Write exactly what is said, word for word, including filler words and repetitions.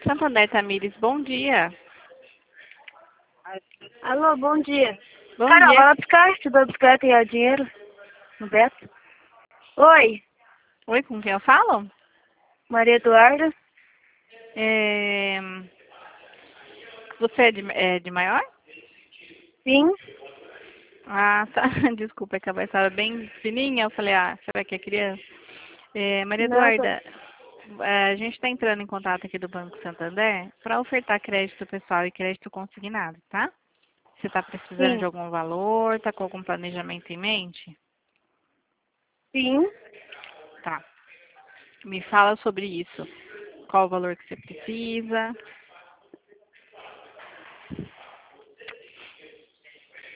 Santander Tamires, bom dia. Alô, bom dia. Bom Carol, dia. vai lá buscar, te dou bicicleta e é o dinheiro no Beto. Oi, Oi, com quem eu falo? Maria Eduarda. É... Você é de, é de Maior? Sim, Ah, tá. Desculpa, é que a voz estava bem fininha. Eu falei, ah, será que é criança? É, Maria não, tô... Eduarda, é, a gente está entrando em contato aqui do Banco Santander para ofertar crédito pessoal e crédito consignado, tá? Você está precisando de sim, algum valor? Está com algum planejamento em mente? sim. Tá. Me fala sobre isso. Qual o valor que você precisa?